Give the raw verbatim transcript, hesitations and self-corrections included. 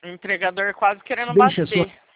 O entregador quase querendo Deixe a bater. sua